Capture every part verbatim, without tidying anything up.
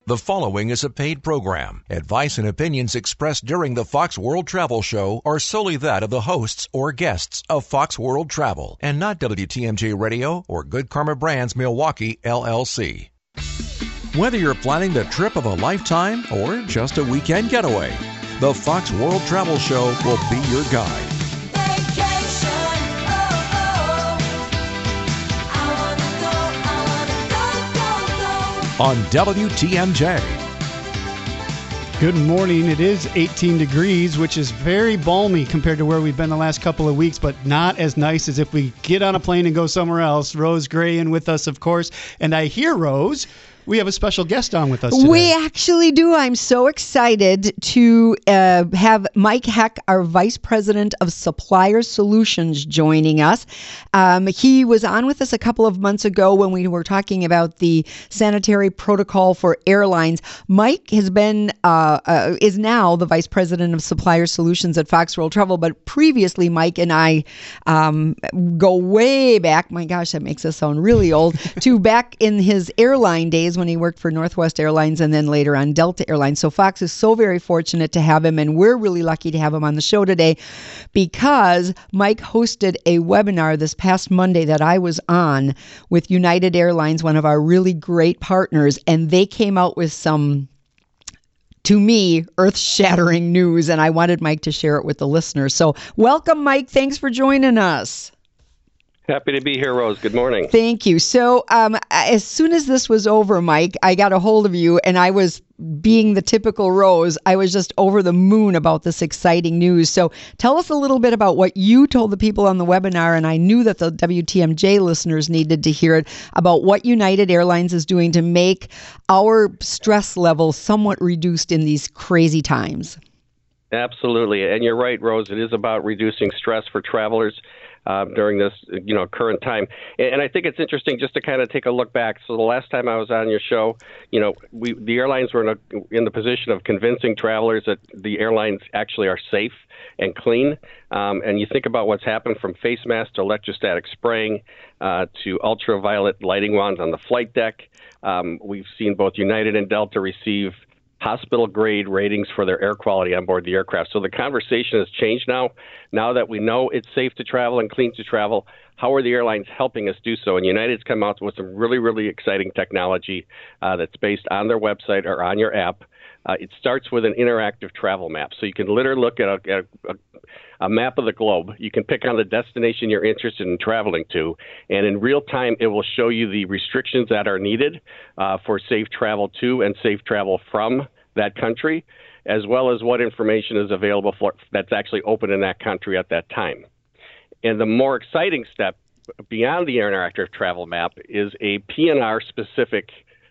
The following is a paid program. Advice and opinions expressed during the Fox World Travel Show are solely that of the hosts or guests of Fox World Travel and not W T M J Radio or Good Karma Brands Milwaukee, L L C. Whether you're planning the trip of a lifetime or just a weekend getaway, the Fox World Travel Show will be your guide. On W T M J. Good morning. It is eighteen degrees, which is very balmy compared to where we've been the last couple of weeks, but not as nice as if we get on a plane and go somewhere else. Rose Gray in with us, of course. And I hear, Rose, we have a special guest on with us today. We actually do. I'm so excited to uh, have Mike Heck, our Vice President of Supplier Solutions, joining us. Um, he was on with us a couple of months ago when we were talking about the sanitary protocol for airlines. Mike has been, uh, uh, is now the Vice President of Supplier Solutions at Fox World Travel, but previously Mike and I um, go way back, my gosh, that makes us sound really old, to back in his airline days when he worked for Northwest Airlines and then later on Delta Airlines. So Fox is so very fortunate to have him, and we're really lucky to have him on the show today because Mike hosted a webinar this past Monday that I was on with United Airlines, one of our really great partners, and they came out with some, to me, earth-shattering news, and I wanted Mike to share it with the listeners. So welcome, Mike. Thanks for joining us. Happy to be here, Rose. Good morning. Thank you. So um, as soon as this was over, Mike, I got a hold of you, and I was, being the typical Rose, I was just over the moon about this exciting news. So tell us a little bit about what you told the people on the webinar, and I knew that the W T M J listeners needed to hear it, about what United Airlines is doing to make our stress level somewhat reduced in these crazy times. Absolutely. And you're right, Rose. It is about reducing stress for travelers Uh, during this, you know, current time. And I think it's interesting just to kind of take a look back. So the last time I was on your show, you know, we the airlines were in, a, in the position of convincing travelers that the airlines actually are safe and clean. Um, and you think about what's happened from face masks to electrostatic spraying uh, to ultraviolet lighting wands on the flight deck. Um, we've seen both United and Delta receive hospital-grade ratings for their air quality on board the aircraft. So the conversation has changed now. Now that we know it's safe to travel and clean to travel, how are the airlines helping us do so? And United's come out with some really, really exciting technology uh, that's based on their website or on your app. Uh, it starts with an interactive travel map. So you can literally look at a, at a, a map of the globe. You can pick on the destination you're interested in traveling to, and in real time, it will show you the restrictions that are needed uh, for safe travel to and safe travel from that country, as well as what information is available for that's actually open in that country at that time. And the more exciting step beyond the interactive travel map is a P N R specific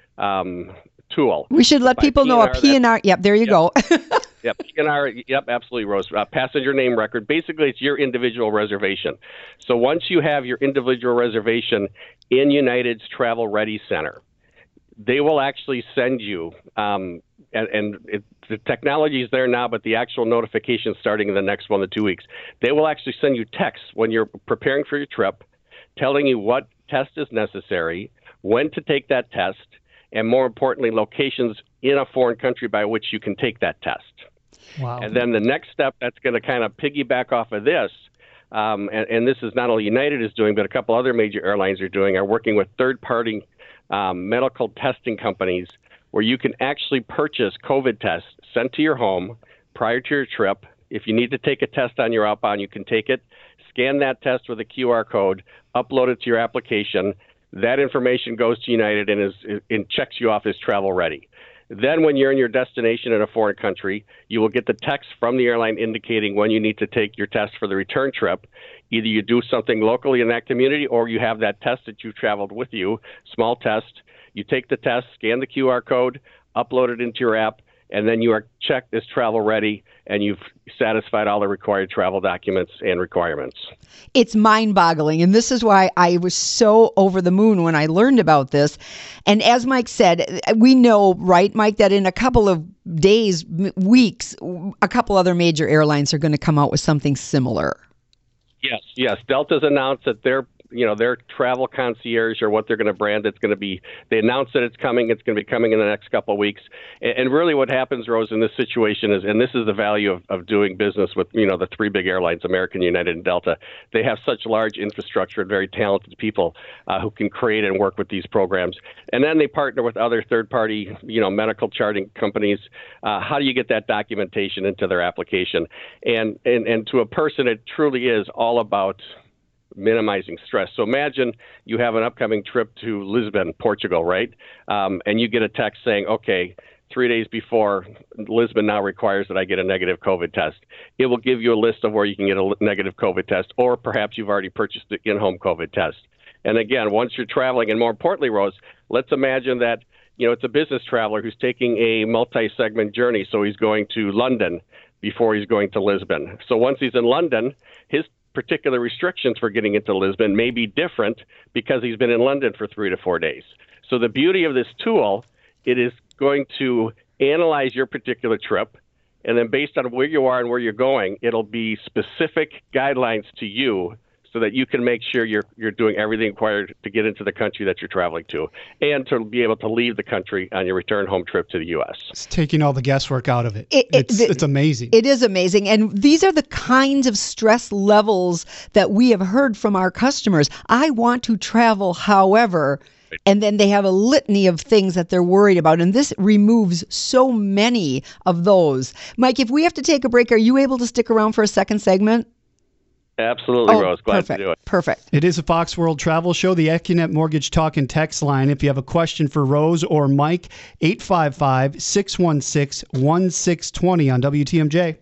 um, tool. We should let By people P N R, know a P N R. Yep, there you yep. go. Yep, P N R, yep, absolutely, Rose. Uh, passenger name record. Basically, it's your individual reservation. So once you have your individual reservation in United's Travel Ready Center, they will actually send you, um, and, and it, the technology is there now, but the actual notification starting in the next one to two weeks. They will actually send you texts when you're preparing for your trip, telling you what test is necessary, when to take that test, and more importantly, locations in a foreign country by which you can take that test. Wow. And then the next step that's going to kind of piggyback off of this, um, and, and this is not only United is doing, but a couple other major airlines are doing, are working with third-party um, medical testing companies where you can actually purchase COVID tests sent to your home prior to your trip. If you need to take a test on your outbound, you can take it, scan that test with a Q R code, upload it to your application. That information goes to United and is and checks you off as travel ready. Then when you're in your destination in a foreign country, you will get the text from the airline indicating when you need to take your test for the return trip. Either you do something locally in that community or you have that test that you traveled with you, small test. You take the test, scan the Q R code, upload it into your app, and then you are checked as travel ready, and you've satisfied all the required travel documents and requirements. It's mind-boggling, and this is why I was so over the moon when I learned about this. And as Mike said, we know, right, Mike, that in a couple of days, weeks, a couple other major airlines are going to come out with something similar. Yes, yes. Delta's announced that they're you know, their travel concierge or what they're going to brand. It's going to be, they announce that it's coming. It's going to be coming in the next couple of weeks. And, and really what happens, Rose, in this situation is, and this is the value of, of doing business with, you know, the three big airlines, American, United, and Delta. They have such large infrastructure and very talented people uh, who can create and work with these programs. And then they partner with other third-party, you know, medical charting companies. Uh, how do you get that documentation into their application? And, and, and to a person, it truly is all about minimizing stress. So imagine you have an upcoming trip to Lisbon, Portugal, right? Um, and you get a text saying, okay, three days before, Lisbon now requires that I get a negative COVID test. It will give you a list of where you can get a negative COVID test, or perhaps you've already purchased the in-home COVID test. And again, once you're traveling, and more importantly, Rose, let's imagine that, you know, it's a business traveler who's taking a multi-segment journey. So he's going to London before he's going to Lisbon. So once he's in London, his particular restrictions for getting into Lisbon may be different because he's been in London for three to four days. So the beauty of this tool, it is going to analyze your particular trip, and then based on where you are and where you're going, it'll be specific guidelines to you so that you can make sure you're you're doing everything required to get into the country that you're traveling to, and to be able to leave the country on your return home trip to the U S. It's taking all the guesswork out of it. it, it it's, the, it's amazing. It is amazing. And these are the kinds of stress levels that we have heard from our customers. I want to travel, however, and then they have a litany of things that they're worried about. And this removes so many of those. Mike, if we have to take a break, are you able to stick around for a second segment? Absolutely, oh, Rose. Glad perfect, to do it. Perfect. It is a Fox World Travel Show, the Equinet Mortgage Talk and Text line. If you have a question for Rose or Mike, eight five five, six one six, one six two zero on W T M J.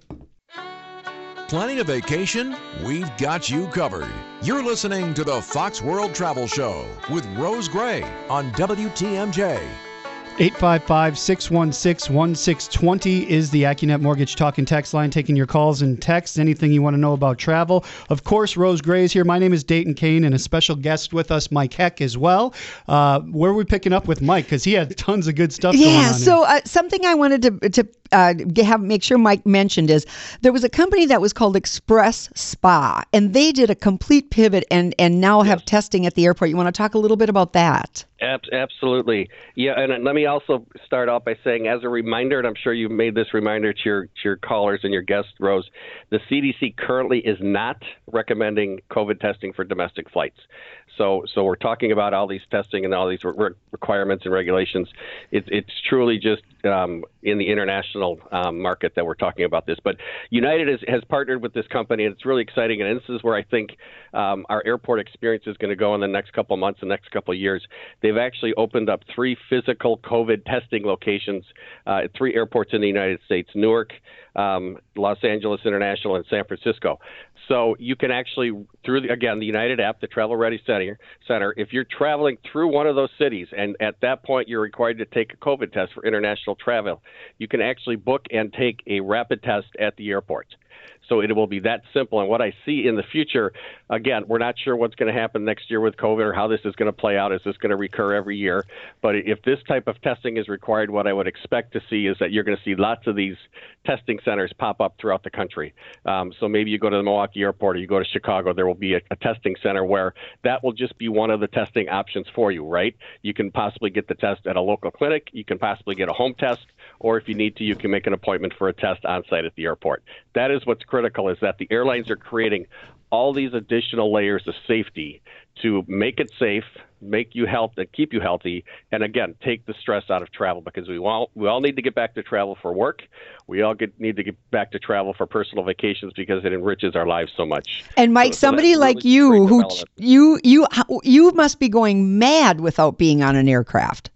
Planning a vacation? We've got you covered. You're listening to the Fox World Travel Show with Rose Gray on W T M J. eight five five, six one six, one six two zero is the Accunet Mortgage Talk and Text line, taking your calls and texts, anything you want to know about travel. Of course, Rose Gray is here. My name is Dayton Kane, and a special guest with us, Mike Heck, as well. Uh, where are we picking up with Mike? Because he had tons of good stuff going on. Yeah, so uh, something I wanted to to uh, have make sure Mike mentioned is there was a company that was called Express Spa, and they did a complete pivot and, and now have yes. testing at the airport. You want to talk a little bit about that? Absolutely. Yeah, and let me also start off by saying, as a reminder, and I'm sure you've made this reminder to your, to your callers and your guests, Rose, the C D C currently is not recommending COVID testing for domestic flights. So so we're talking about all these testing and all these re- requirements and regulations. It, it's truly just um, in the international um, market that we're talking about this. But United is, has partnered with this company, and it's really exciting. And this is where I think um, our airport experience is going to go in the next couple of months, the next couple of years. They've actually opened up three physical COVID testing locations uh, at three airports in the United States: Newark, um, Los Angeles International, and San Francisco. So you can actually, through, the, again, the United app, the Travel Ready Center, Center, if you're traveling through one of those cities, and at that point you're required to take a COVID test for international travel, you can actually book and take a rapid test at the airport. So it will be that simple. And what I see in the future, again, we're not sure what's going to happen next year with COVID or how this is going to play out. Is this going to recur every year? But if this type of testing is required, what I would expect to see is that you're going to see lots of these testing centers pop up throughout the country. Um, so maybe you go to the Milwaukee airport or you go to Chicago, there will be a, a testing center where that will just be one of the testing options for you, right? You can possibly get the test at a local clinic. You can possibly get a home test, or if you need to, you can make an appointment for a test on site at the airport. That is what's critical, is that the airlines are creating all these additional layers of safety to make it safe, make you health, and keep you healthy, and again, take the stress out of travel, because we all we all need to get back to travel for work. We all get, need to get back to travel for personal vacations because it enriches our lives so much. And Mike, so, so somebody like really you, who you you you must be going mad without being on an aircraft.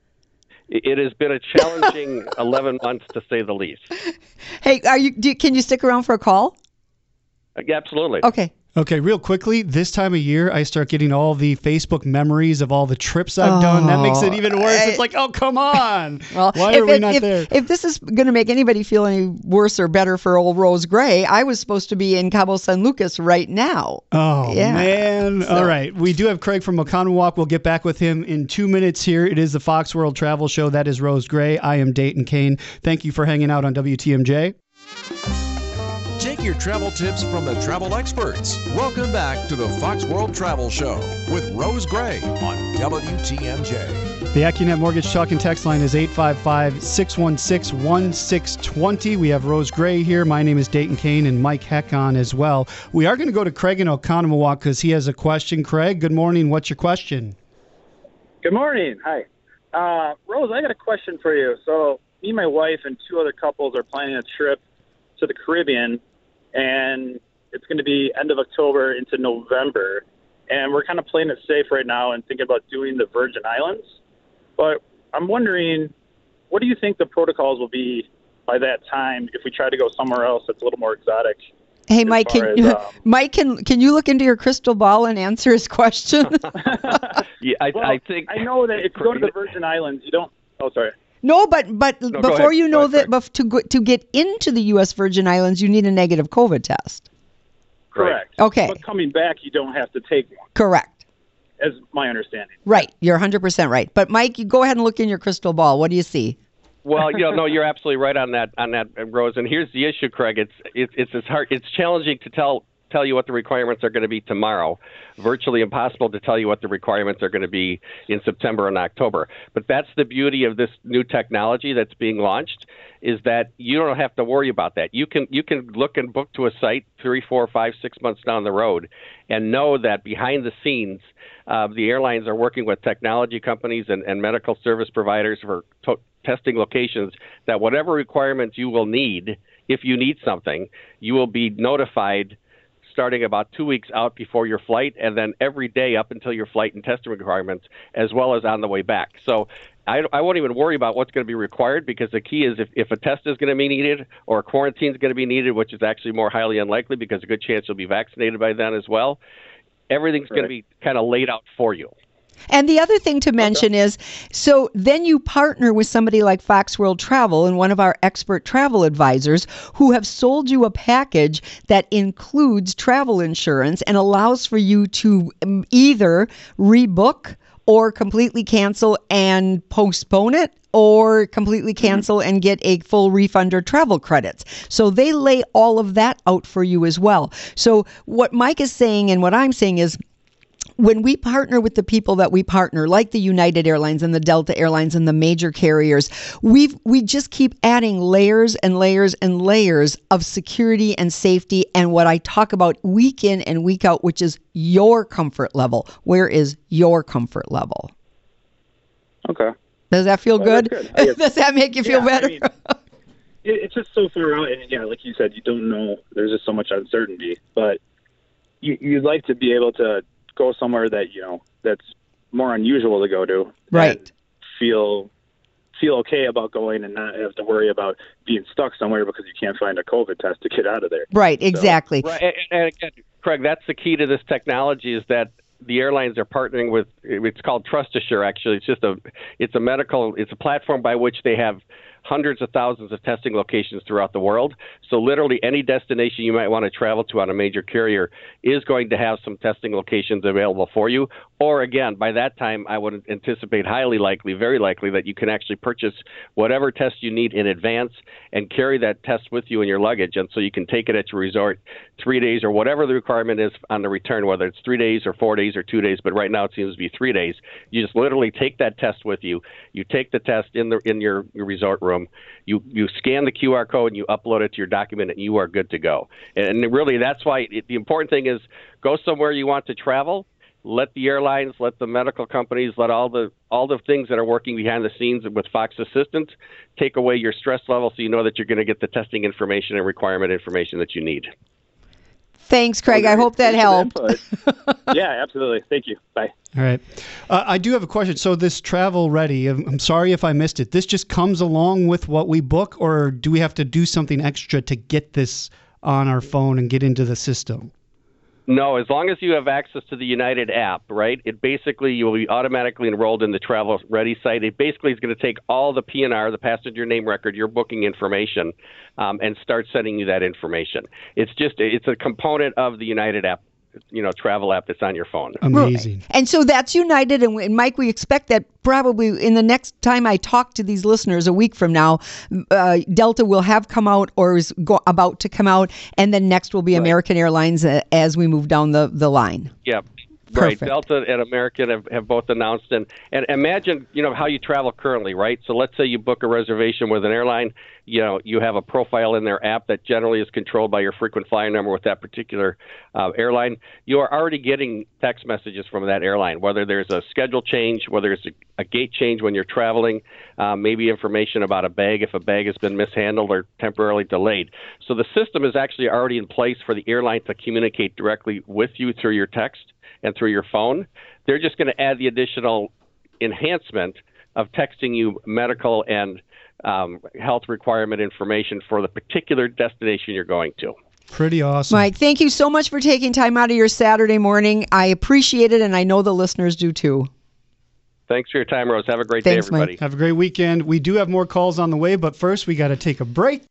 It has been a challenging eleven months, to say the least. Hey, are you? Do, can you stick around for a call? Yeah, absolutely. Okay. Okay, real quickly, this time of year, I start getting all the Facebook memories of all the trips I've oh, done. That makes it even worse. I, it's like, oh, come on. Well, Why if, are we if, not if, there? If this is going to make anybody feel any worse or better for old Rose Gray, I was supposed to be in Cabo San Lucas right now. Oh, yeah. man. So. All right. We do have Craig from Oconomowoc. We'll get back with him in two minutes here. It is the Fox World Travel Show. That is Rose Gray. I am Dayton Kane. Thank you for hanging out on W T M J. Take your your travel tips from the travel experts. Welcome back to the Fox World Travel Show with Rose Gray on W T M J. The AccuNet Mortgage Talk and Text line is eight five five, six one six, one six two zero. We have Rose Gray here. My name is Dayton Kane and Mike Heck on as well. We are going to go to Craig in Oconomowoc because he has a question. Craig, good morning. What's your question? Good morning. Hi. Uh, Rose, I got a question for you. So me, my wife, and two other couples are planning a trip to the Caribbean, and it's going to be end of October into November. And we're kind of playing it safe right now and thinking about doing the Virgin Islands. But I'm wondering, what do you think the protocols will be by that time if we try to go somewhere else that's a little more exotic? Hey, Mike, can, as, um, Mike, can can you look into your crystal ball and answer his question? yeah, I, well, I think I know that if you go to the Virgin Islands, you don't. Oh, sorry. No, but but No, before you know ahead, that, bef- to go, to get into the U S Virgin Islands, you need a negative COVID test. Correct. Okay. But coming back, you don't have to take one. Correct. As my understanding. Right. You're one hundred percent right. But Mike, you go ahead and look in your crystal ball. What do you see? Well, you know, no, you're absolutely right on that, on that, Rose. And here's the issue, Craig. It's it's it's it's hard. It's challenging to tell tell you what the requirements are going to be tomorrow. Virtually impossible to tell you what the requirements are going to be in September and October. But that's the beauty of this new technology that's being launched, is that you don't have to worry about that. You can you can look and book to a site three, four, five, six months down the road, and know that behind the scenes, uh, the airlines are working with technology companies and, and medical service providers for to- testing locations, that whatever requirements you will need, if you need something, you will be notified starting about two weeks out before your flight, and then every day up until your flight and testing requirements, as well as on the way back. So I, I won't even worry about what's going to be required, because the key is if, if a test is going to be needed or a quarantine is going to be needed, which is actually more highly unlikely because a good chance you'll be vaccinated by then as well, everything's Right. going to be kind of laid out for you. And the other thing to mention is, so then you partner with somebody like Fox World Travel and one of our expert travel advisors who have sold you a package that includes travel insurance and allows for you to um, either rebook or completely cancel and postpone it, or completely cancel and get a full refund or travel credits. So they lay all of that out for you as well. So what Mike is saying and what I'm saying is, when we partner with the people that we partner, like the United Airlines and the Delta Airlines and the major carriers, we we just keep adding layers and layers and layers of security and safety, and what I talk about week in and week out, which is your comfort level. Where is your comfort level? Okay. Does that feel Well, good? that's good. I guess- Does that make you feel Yeah, better? I mean, it- it's just so far out, and yeah, like you said, you don't know. There's just so much uncertainty, but you, you'd like to be able to go somewhere that you know that's more unusual to go to, Right. and feel feel okay about going and not have to worry about being stuck somewhere because you can't find a COVID test to get out of there. Right, exactly. Right, and, and again, Craig, that's the key to this technology, is that the airlines are partnering with, it's called Trust Assure, actually. It's just a, it's a medical, it's a platform by which they have hundreds of thousands of testing locations throughout the world. So literally any destination you might want to travel to on a major carrier is going to have some testing locations available for you. Or again, by that time, I would anticipate highly likely, very likely, that you can actually purchase whatever test you need in advance and carry that test with you in your luggage. And so you can take it at your resort three days or whatever the requirement is on the return, whether it's three days or four days or two days. But right now it seems to be three days. You just literally take that test with you. You take the test in the in your, your resort room. You you scan the Q R code and you upload it to your document, and you are good to go. And really, that's why it, the important thing is go somewhere you want to travel. Let the airlines, let the medical companies, let all the all the things that are working behind the scenes with Fox Assistant take away your stress level, so you know that you're going to get the testing information and requirement information that you need. Thanks, Craig. I hope that helped. Yeah, absolutely. Thank you. Bye. All right. Uh, I do have a question. So this Travel Ready, I'm I'm sorry if I missed it. This just comes along with what we book, or do we have to do something extra to get this on our phone and get into the system? No, as long as you have access to the United app, right, it basically, you will be automatically enrolled in the Travel Ready site. It basically is going to take all the P N R, the passenger name record, your booking information, um, and start sending you that information. It's just, it's a component of the United app you know, travel app that's on your phone. Amazing. And so that's United. And, and Mike, we expect that probably in the next time I talk to these listeners a week from now, uh, Delta will have come out or is go- about to come out. And then next will be Right. American Airlines uh, as we move down the, the line. Yeah. Perfect. Right. Delta and American have, have both announced. And, and imagine, you know, how you travel currently, right? So let's say you book a reservation with an airline. You know, you have a profile in their app that generally is controlled by your frequent flyer number with that particular uh, airline. You are already getting text messages from that airline, whether there's a schedule change, whether it's a, a gate change when you're traveling, uh, maybe information about a bag if a bag has been mishandled or temporarily delayed. So the system is actually already in place for the airline to communicate directly with you through your text and through your phone. They're just going to add the additional enhancement of texting you medical and um, health requirement information for the particular destination you're going to. Pretty awesome. Mike, thank you so much for taking time out of your Saturday morning. I appreciate it, and I know the listeners do too. Thanks for your time, Rose. Have a great Thanks, day, everybody. Mike. Have a great weekend. We do have more calls on the way, but first we got to take a break.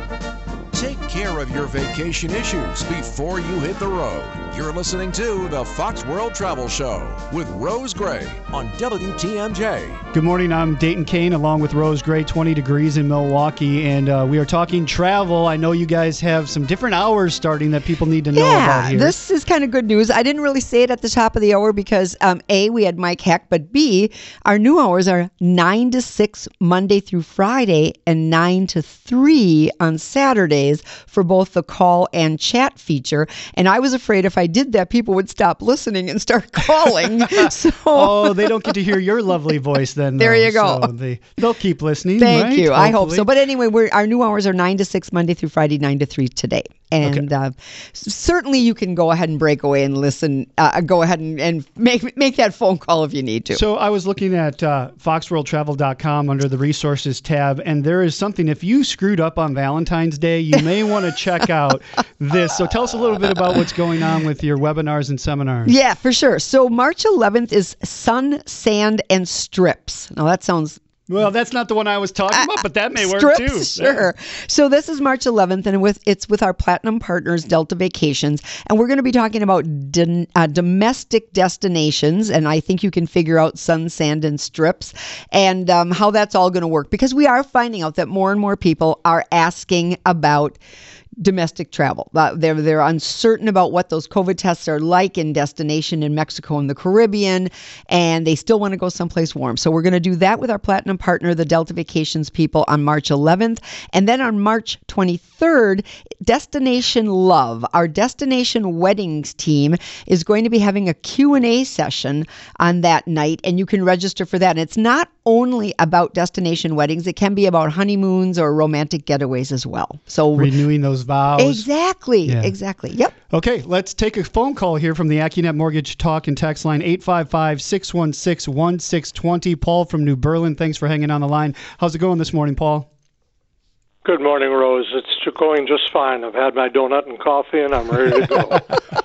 Take care of your vacation issues before you hit the road. You're listening to the Fox World Travel Show with Rose Gray on W T M J. Good morning. I'm Dayton Kane along with Rose Gray, twenty degrees in Milwaukee, and uh, we are talking travel. I know you guys have some different hours starting that people need to know about Yeah, here. this is kind of good news. I didn't really say it at the top of the hour because, um, A, we had Mike Heck, but B, our new hours are nine to six Monday through Friday and nine to three on Saturdays for both the call and chat feature. And I was afraid if I did that, people would stop listening and start calling. so, Oh, they don't get to hear your lovely voice then. There though. you go. So they, they'll keep listening. Thank right? you. I hope Hopefully. so. But anyway, we're, our new hours are nine to six Monday through Friday, nine to three today. And uh, s- certainly you can go ahead and break away and listen. Uh, go ahead and, and make make that phone call if you need to. So I was looking at uh, fox world travel dot com under the resources tab, and there is something. If you screwed up on Valentine's Day, you may want to check out this. So tell us a little bit about what's going on with your webinars and seminars. Yeah, for sure. So March eleventh is Sun, Sand, and Strips. Now that sounds Well, that's not the one I was talking about, but that may work Strips, too. Sure. So this is March eleventh, and with it's with our platinum partners, Delta Vacations, and we're going to be talking about din, uh, domestic destinations, and I think you can figure out Sun, Sand, and Strips, and um, how that's all going to work, because we are finding out that more and more people are asking about domestic travel. Uh, they're they're uncertain about what those COVID tests are like in destination in Mexico and the Caribbean, and they still want to go someplace warm. So we're going to do that with our platinum partner, the Delta Vacations people, on March eleventh. And then on March twenty-third, Destination Love, our destination weddings team, is going to be having a Q and A session on that night, and you can register for that. And it's not only about destination weddings. It can be about honeymoons or romantic getaways as well. So Renewing those vows. Exactly. Yeah. Exactly. Yep. Okay, let's take a phone call here from the AccuNet Mortgage Talk and Text line, eight five five, six one six, one six two zero. Paul from New Berlin, thanks for hanging on the line. How's it going this morning, Paul? Good morning, Rose. It's going just fine. I've had my donut and coffee, and I'm ready to go.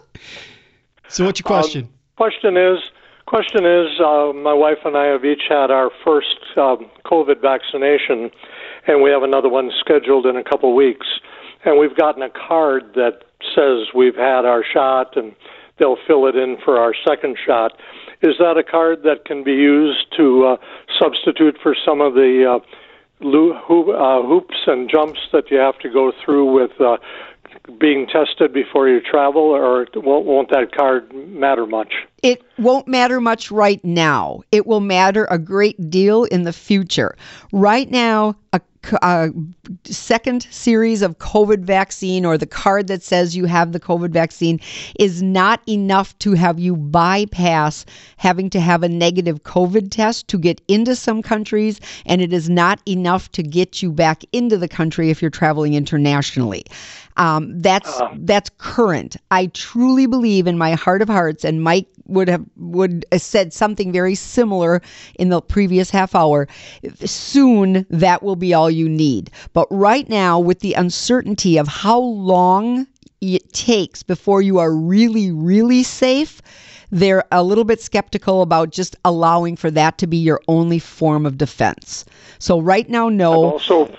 So what's your question? Um, question is, question is, uh, my wife and I have each had our first um, COVID vaccination, and we have another one scheduled in a couple weeks. And we've gotten a card that says we've had our shot, and they'll fill it in for our second shot. Is that a card that can be used to uh, substitute for some of the uh, lo- ho- uh, hoops and jumps that you have to go through with uh, being tested before you travel, or won't, won't that card matter much? It won't matter much right now. It will matter a great deal in the future. Right now, a, a second series of COVID vaccine, or the card that says you have the COVID vaccine, is not enough to have you bypass having to have a negative COVID test to get into some countries, and it is not enough to get you back into the country if you're traveling internationally. Um, that's Uh. that's current. I truly believe in my heart of hearts, and Mike would have would have said something very similar in the previous half hour. Soon that will be all you need. But right now, with the uncertainty of how long it takes before you are really, really safe, they're a little bit skeptical about just allowing for that to be your only form of defense. So right now, I've no, also,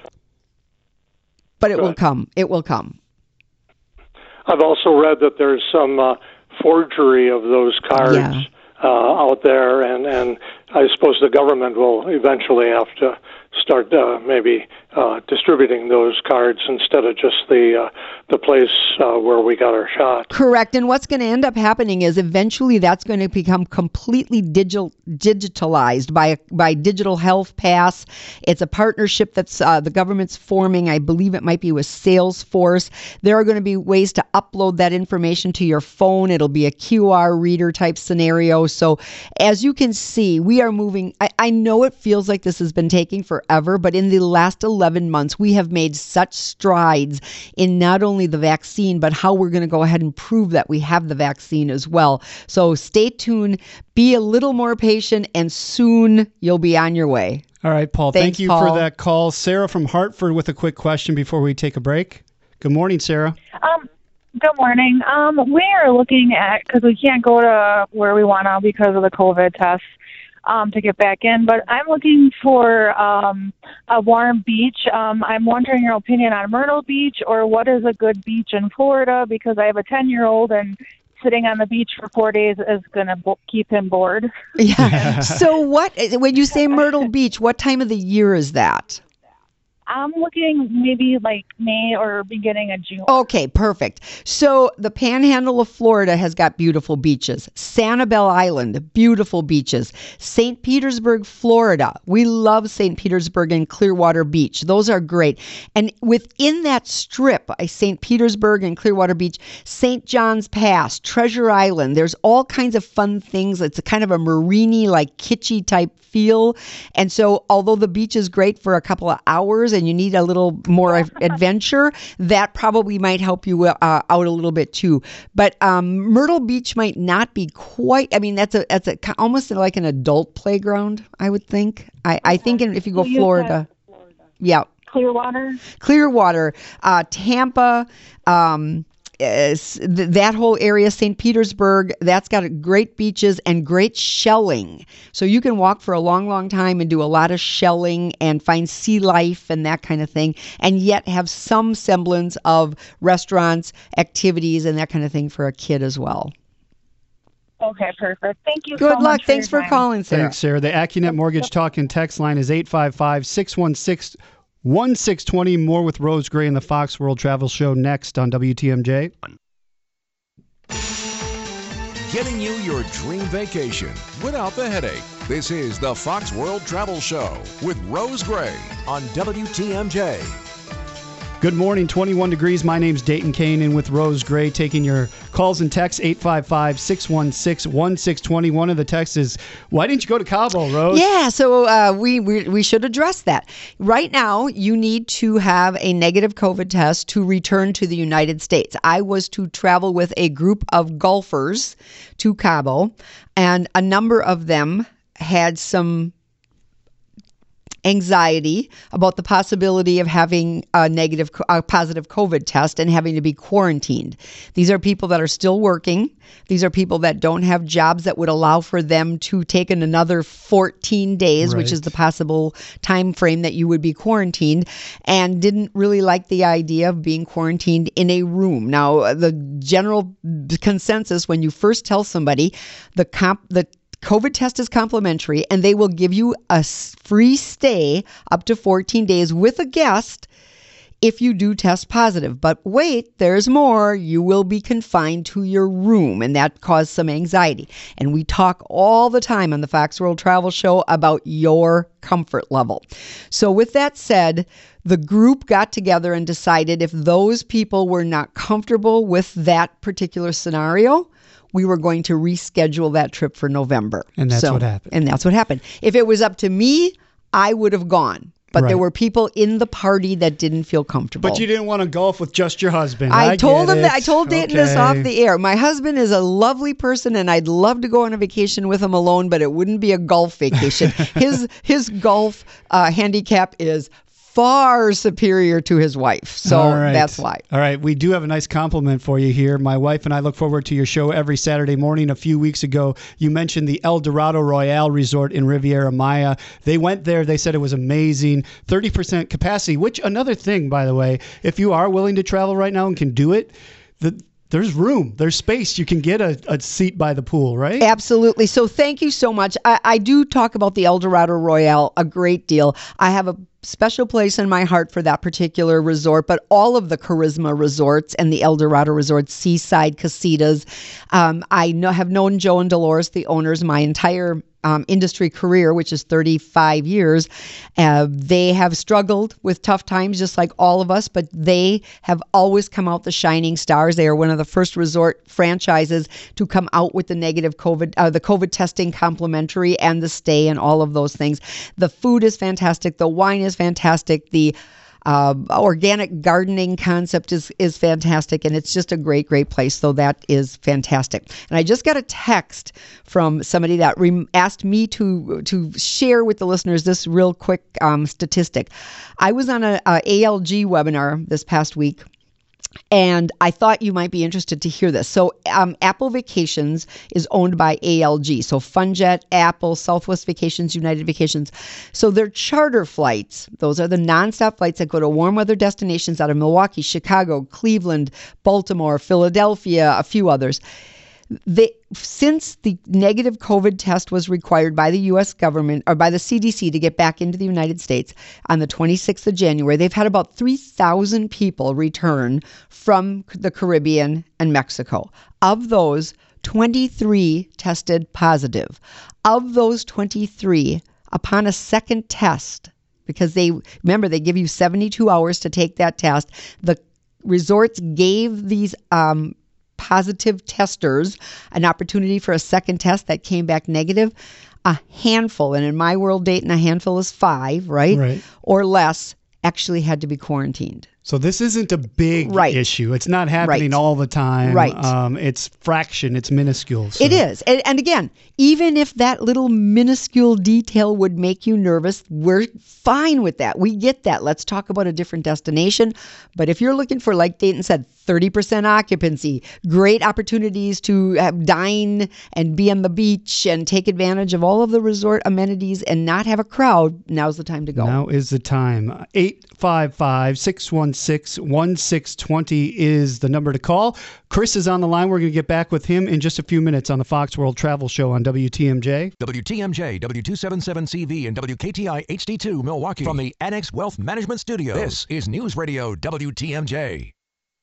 but it Go will ahead. come. It will come. I've also read that there's some uh, forgery of those cards Yeah. uh, out there, and, and I suppose the government will eventually have to start uh, maybe uh, distributing those cards instead of just the uh, the place uh, where we got our shot. Correct. And what's going to end up happening is eventually that's going to become completely digital digitalized by by Digital Health Pass. It's a partnership that's uh, the government's forming. I believe it might be with Salesforce. There are going to be ways to upload that information to your phone. It'll be a Q R reader type scenario. So as you can see, we are moving. I, I know it feels like this has been taking forever, but in the last eleven months, we have made such strides in not only the vaccine, but how we're going to go ahead and prove that we have the vaccine as well. So stay tuned, be a little more patient, and soon you'll be on your way. All right, Paul. Thanks, thank you Paul. for that call. Sarah from Hartford with a quick question before we take a break. Good morning, Sarah. Um, good morning. Um, we are looking at, because we can't go to where we want to because of the COVID tests um, to get back in, but I'm looking for um, a warm beach. Um, I'm wondering your opinion on Myrtle Beach, or what is a good beach in Florida, because I have a ten-year-old and sitting on the beach for four days is going to bo- keep him bored. Yeah. So what, when you say Myrtle Beach, what time of the year is that? I'm looking maybe like May or beginning of June. Okay, perfect. So the Panhandle of Florida has got beautiful beaches. Sanibel Island, beautiful beaches. Saint Petersburg, Florida. We love Saint Petersburg and Clearwater Beach. Those are great. And within that strip, Saint Petersburg and Clearwater Beach, Saint John's Pass, Treasure Island, there's all kinds of fun things. It's a kind of a marine-y, like kitschy type feel. And so although the beach is great for a couple of hours and you need a little more adventure, that probably might help you uh, out a little bit too. But um, Myrtle Beach might not be quite, I mean, that's a that's a almost like an adult playground, I would think. I, I think if you go So you Florida. said Florida. Yeah. Clearwater? Clearwater, uh, Tampa, um, is th- that whole area, Saint Petersburg, that's got great beaches and great shelling. So you can walk for a long, long time and do a lot of shelling and find sea life and that kind of thing, and yet have some semblance of restaurants, activities, and that kind of thing for a kid as well. Okay, perfect. Thank you Good so luck. much. Thanks for, for your time. calling, Sarah. Thanks, Sarah. The AccuNet Mortgage Talk and Text line is eight five five, six one six, one six two zero. More with Rose Gray and the Fox World Travel Show next on W T M J. Getting you your dream vacation without the headache. This is the Fox World Travel Show with Rose Gray on W T M J. Good morning, twenty-one degrees. My name's Dayton Kane, and with Rose Gray taking your calls and texts, eight five five, six one six, one six two zero. One of the texts is, why didn't you go to Cabo, Rose? Yeah, so uh, we, we we should address that. Right now, you need to have a negative COVID test to return to the United States. I was to travel with a group of golfers to Cabo, and a number of them had some anxiety about the possibility of having a negative, a positive COVID test and having to be quarantined. These are people that are still working. These are people that don't have jobs that would allow for them to take in another fourteen days, Right. which is the possible time frame that you would be quarantined, and didn't really like the idea of being quarantined in a room. Now, the general consensus when you first tell somebody the comp, the COVID test is complimentary, and they will give you a free stay up to fourteen days with a guest if you do test positive. But wait, there's more. You will be confined to your room, and that caused some anxiety. And we talk all the time on the Fox World Travel Show about your comfort level. So with that said, the group got together and decided if those people were not comfortable with that particular scenario, we were going to reschedule that trip for November. And that's So- what happened. And that's what happened. If it was up to me, I would have gone. But there Right. were people in the party that didn't feel comfortable. But you didn't want to golf with just your husband. I, I told get him it. that I told Dayton this off Okay. the air. My husband is a lovely person, and I'd love to go on a vacation with him alone, but it wouldn't be a golf vacation. his his golf uh, handicap is far superior to his wife, so All right. that's why. All right, we do have a nice compliment for you here. My wife and I look forward to your show every Saturday morning. A few weeks ago, you mentioned the El Dorado Royale Resort in Riviera Maya. They went there. They said it was amazing. thirty percent capacity, which another thing, by the way, if you are willing to travel right now and can do it, the there's room, there's space. You can get a, a seat by the pool, right? Absolutely. So thank you so much. I, I do talk about the Eldorado Royale a great deal. I have a special place in my heart for that particular resort, but all of the Charisma resorts and the Eldorado Resorts, Seaside Casitas. Um, I know, have known Joe and Dolores, the owners, my entire Um, industry career, which is thirty-five years. Uh, they have struggled with tough times just like all of us, but they have always come out the shining stars. They are one of the first resort franchises to come out with the negative COVID, uh, the COVID testing complimentary and the stay and all of those things. The food is fantastic. The wine is fantastic. The Uh, organic gardening concept is is fantastic, and it's just a great, great place. So that is fantastic. And I just got a text from somebody that re- asked me to to share with the listeners this real quick um, statistic. I was on a, a ALG webinar this past week, and I thought you might be interested to hear this. So um, Apple Vacations is owned by A L G. So FunJet, Apple, Southwest Vacations, United Vacations. So their charter flights, those are the nonstop flights that go to warm weather destinations out of Milwaukee, Chicago, Cleveland, Baltimore, Philadelphia, a few others. They, since the negative COVID test was required by the U S government or by the C D C to get back into the United States on the twenty-sixth of January, they've had about three thousand people return from the Caribbean and Mexico. Of those, twenty-three tested positive. Of those twenty-three, upon a second test, because they, remember, they give you seventy-two hours to take that test, the resorts gave these um, positive testers an opportunity for a second test that came back negative. A handful, and in my world, Dayton, a handful is five, right? Right. Or less, actually had to be quarantined. So this isn't a big Right. issue. It's not happening Right. all the time. Right. Um, it's fraction. It's minuscule. So. It is. And, and again, even if that little minuscule detail would make you nervous, we're fine with that. We get that. Let's talk about a different destination. But if you're looking for, like Dayton said, thirty percent occupancy, great opportunities to uh, dine and be on the beach and take advantage of all of the resort amenities and not have a crowd, now's the time to go. Now is the time. eight five five, six one six, one six two zero is the number to call. Chris is on the line. We're going to get back with him in just a few minutes on the Fox World Travel Show on W T M J. W T M J, W two seventy-seven C V, and W K T I H D two Milwaukee. From the Annex Wealth Management Studio, this is News Radio W T M J.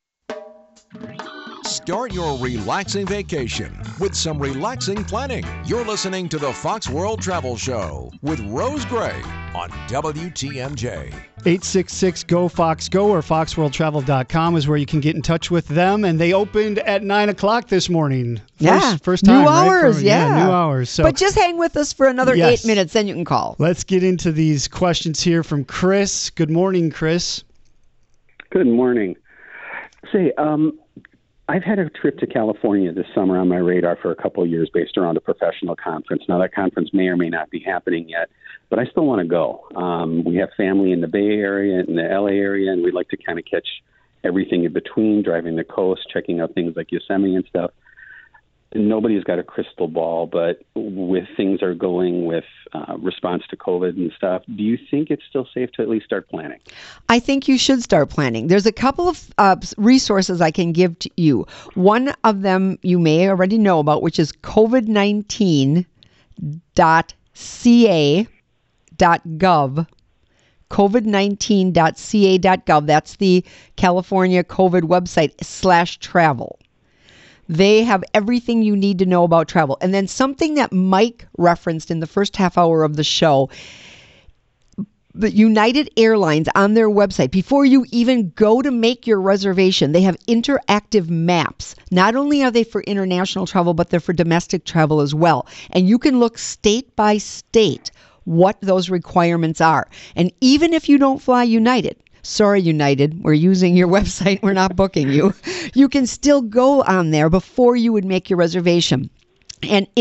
Start your relaxing vacation with some relaxing planning. You're listening to the Fox World Travel Show with Rose Gray on W T M J. eight six six, G O, Fox, Go, or fox world travel dot com is where you can get in touch with them. And they opened at nine o'clock this morning. First, Yeah. First time, New right? hours, For- yeah. New hours. So But just hang with us for another Yes. eight minutes, then you can call. let's get into these questions here from Chris. Good morning, Chris. Good morning. Say, um, I've had a trip to California this summer on my radar for a couple of years based around a professional conference. Now, that conference may or may not be happening yet, but I still want to go. Um, we have family in the Bay Area, in the L A area, and we'd like to kind of catch everything in between, driving the coast, checking out things like Yosemite and stuff. Nobody's got a crystal ball, but with things are going with uh, response to COVID and stuff, do you think it's still safe to at least start planning? I think you should start planning. There's a couple of uh, resources I can give to you. One of them you may already know about, which is covid nineteen dot c a dot gov. covid nineteen dot c a dot gov. That's the California COVID website slash travel. They have everything you need to know about travel. And then something that Mike referenced in the first half hour of the show, the United Airlines on their website, before you even go to make your reservation, they have interactive maps. Not only are they for international travel, but they're for domestic travel as well. And you can look state by state what those requirements are. And even if you don't fly United, sorry, United, we're using your website, we're not booking you. You can still go on there before you would make your reservation. And it is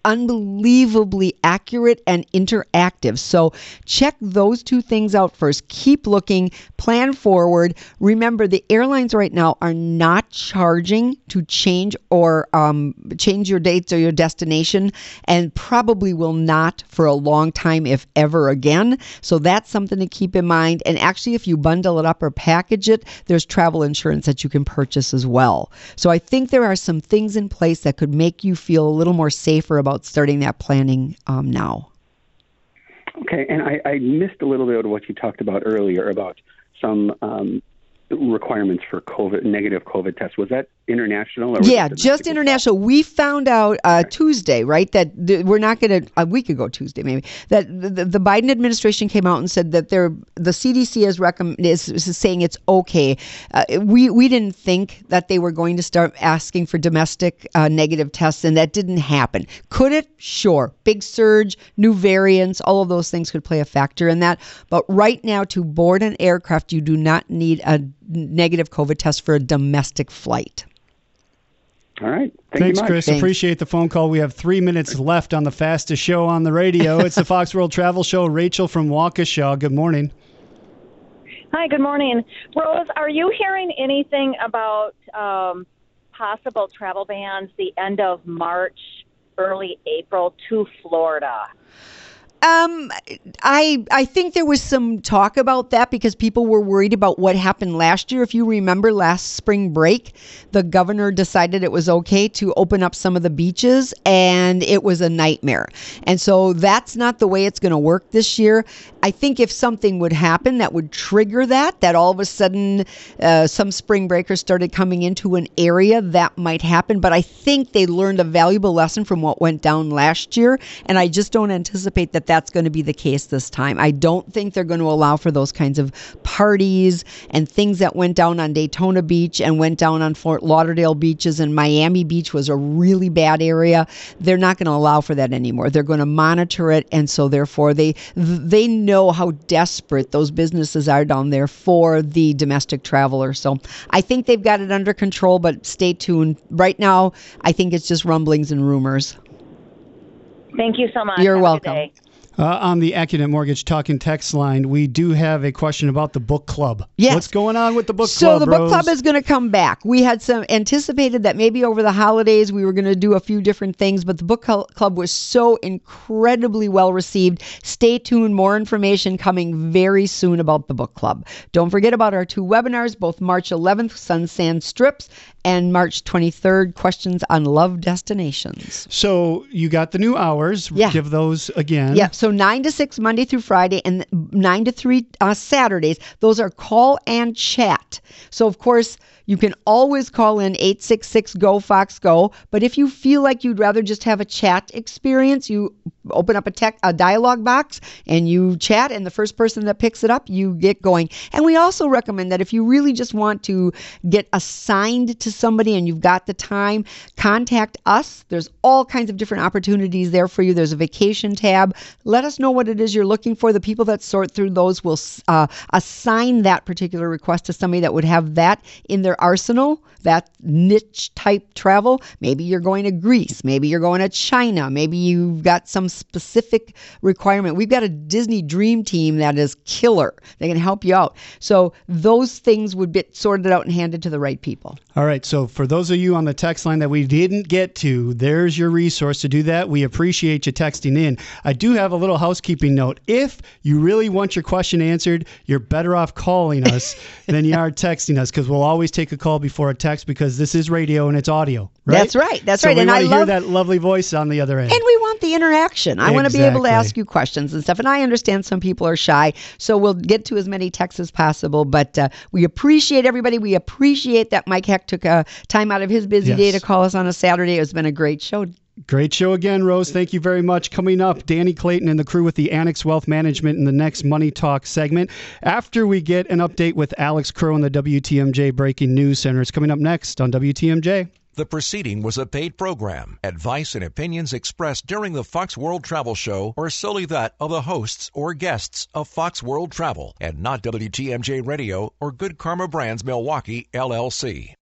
unbelievably accurate and interactive. So check those two things out first. Keep looking, plan forward. Remember, the airlines right now are not charging to change or um, change your dates or your destination, and probably will not for a long time, if ever again. So that's something to keep in mind. And actually, if you bundle it up or package it, there's travel insurance that you can purchase as well. So I think there are some things in place that could make you feel a little more safer about starting that planning um, now. Okay, and I, I missed a little bit of what you talked about earlier about some um, requirements for COVID, negative COVID tests. Was that international? Or was yeah, it just international. We found out uh, Tuesday, right, that th- we're not going to, a week ago Tuesday maybe, that the, the Biden administration came out and said that they're, the C D C is, recomm- is, is saying it's okay. Uh, we, we didn't think that they were going to start asking for domestic uh, negative tests, and that didn't happen. Could it? Sure. Big surge, new variants, all of those things could play a factor in that. But right now, to board an aircraft, you do not need a negative COVID test for a domestic flight. All right. Thank Thanks, you much. Chris. Thanks. Appreciate the phone call. We have three minutes left on the fastest show on the radio. It's the Fox World Travel Show. Rachel from Waukesha. Good morning. Hi, good morning. Rose, are you hearing anything about um, possible travel bans the end of March, early April to Florida? Um, I I think there was some talk about that because people were worried about what happened last year. If you remember last spring break, the governor decided it was okay to open up some of the beaches, and it was a nightmare. And so that's not the way it's going to work this year. I think if something would happen that would trigger that, that all of a sudden uh, some spring breakers started coming into an area, that might happen. But I think they learned a valuable lesson from what went down last year, and I just don't anticipate that that's going to be the case this time. I don't think they're going to allow for those kinds of parties and things that went down on Daytona Beach and went down on Fort Lauderdale beaches, and Miami Beach was a really bad area. They're not going to allow for that anymore. They're going to monitor it, and so therefore they they know how desperate those businesses are down there for the domestic traveler. So I think they've got it under control, but stay tuned. Right now, I think it's just rumblings and rumors. Thank you so much. You're Have a welcome. good day. Uh, on the AccuNet Mortgage Talking Text line, we do have a question about the book club. Yes. What's going on with the book so club, the book Rose? club is going to come back. We had some anticipated that maybe over the holidays we were going to do a few different things, but the book cl- club was so incredibly well received. Stay tuned. More information coming very soon about the book club. Don't forget about our two webinars, both March eleventh, Sun Sand Strips, and March twenty-third, Questions on Love Destinations. So you got the new hours. Yeah. Give those again. Yeah, so nine to six Monday through Friday and nine to three uh, Saturdays. Those are call and chat. So, of course, you can always call in eight six six, G O, Fox, Go. But if you feel like you'd rather just have a chat experience, you open up a, tech, a dialogue box and you chat, and the first person that picks it up, you get going. And we also recommend that if you really just want to get assigned to somebody and you've got the time, contact us. There's all kinds of different opportunities there for you. There's a vacation tab. Let us know what it is you're looking for. The people that sort through those will uh, assign that particular request to somebody that would have that in their arsenal, that niche type travel. Maybe you're going to Greece. Maybe you're going to China. Maybe you've got some specific requirement. We've got a Disney Dream Team that is killer. They can help you out. So those things would be sorted out and handed to the right people. All right. So for those of you on the text line that we didn't get to, there's your resource to do that. We appreciate you texting in. I do have a little housekeeping note. If you really want your question answered, you're better off calling us than you are texting us, because we'll always take a call before a text, because this is radio and it's audio. Right? That's right. That's so right. We And want I to love hear that lovely voice on the other end. And we want the interaction. I want to be able to Exactly. ask you questions and stuff. And I understand some people are shy, so we'll get to as many texts as possible. But uh, we appreciate everybody. We appreciate that Mike Heck took uh, time out of his busy Yes. day to call us on a Saturday. It's been a great show. Great show again, Rose. Thank you very much. Coming up, Danny Clayton and the crew with the Annex Wealth Management in the next Money Talk segment. After we get an update with Alex Crow in the W T M J Breaking News Center. It's coming up next on W T M J. The proceeding was a paid program. Advice and opinions expressed during the Fox World Travel Show are solely that of the hosts or guests of Fox World Travel and not W T M J Radio or Good Karma Brands Milwaukee, L L C.